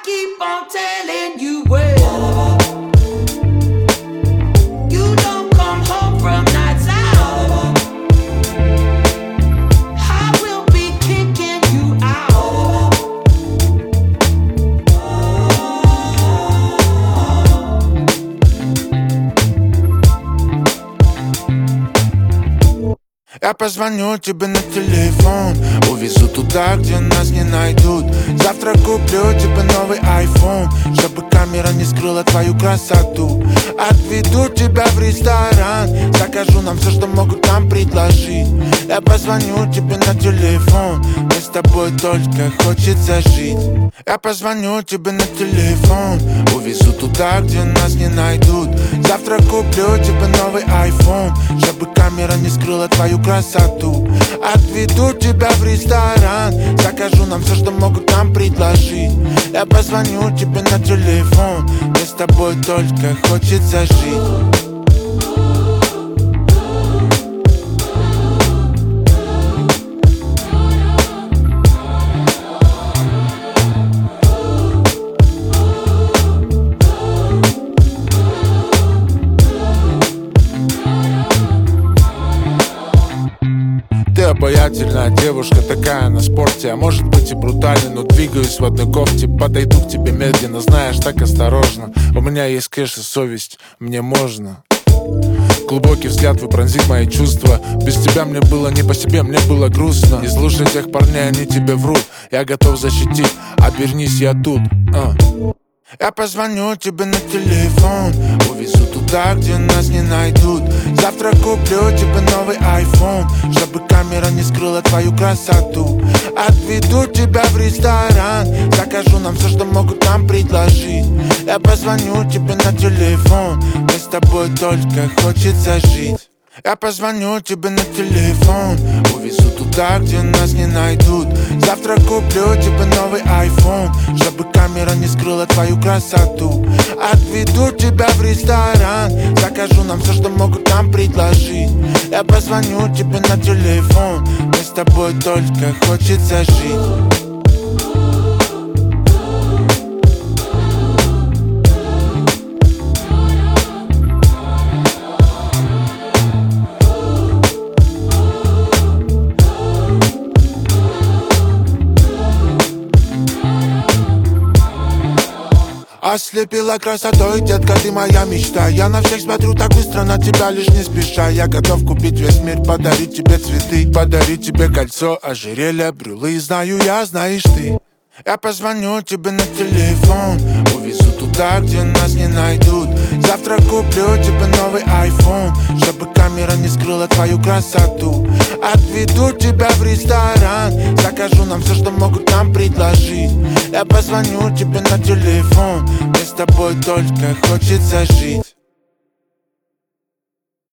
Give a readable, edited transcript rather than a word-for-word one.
keep on telling you well. You don't come home from nights out. I will be kicking you out. Я позвоню тебе на телефон, увезу туда, где нас не найдут. Завтра куплю тебе новый iPhone, чтобы камера не скрыла твою красоту. Отведу тебя в ресторан, закажу нам все, что могут нам предложить. Я позвоню тебе на телефон, мне с тобой только хочется жить. Я позвоню тебе на телефон, увезу туда, где нас не найдут. Завтра куплю тебе новый iPhone, чтобы камера не скрыла твою красоту. Отведу тебя в ресторан, закажу нам все, что могут нам предложить. Я позвоню тебе на телефон, мне с тобой только хочется жить. Ты обаятельная девушка, такая на спорте. А может быть и брутальный, но двигаюсь в одной кофте. Подойду к тебе медленно, знаешь, так осторожно. У меня есть кэш и совесть, мне можно. Глубокий взгляд твой пронзит мои чувства. Без тебя мне было не по себе, мне было грустно. Не слушай тех парней, они тебе врут. Я готов защитить, обернись, я тут. Я позвоню тебе на телефон, увезу туда, где нас не найдут. Завтра куплю тебе новый iPhone, чтобы камера не скрыла твою красоту. Отведу тебя в ресторан, закажу нам все, что могут нам предложить. Я позвоню тебе на телефон, мне с тобой только хочется жить. Я позвоню тебе на телефон, увезу туда, где нас не найдут. Завтра куплю тебе новый iPhone, чтобы камера не скрыла твою красоту. Отведу тебя в ресторан, закажу нам все, что могут нам предложить. Я позвоню тебе на телефон, мне с тобой только хочется жить. Ослепила красотой, детка, ты моя мечта. Я на всех смотрю так быстро на тебя, лишь не спеша. Я готов купить весь мир, подарить тебе цветы, подарить тебе кольцо, ожерелье, брюлы. Знаю я, знаешь ты. Я позвоню тебе на телефон, увезу туда, где нас не найдут. Завтра куплю тебе новый iPhone, чтобы камера не скрыла твою красоту. Отведу тебя в ресторан, закажу нам все, что могут нам предложить. Я позвоню тебе на телефон, мне с тобой только хочется жить.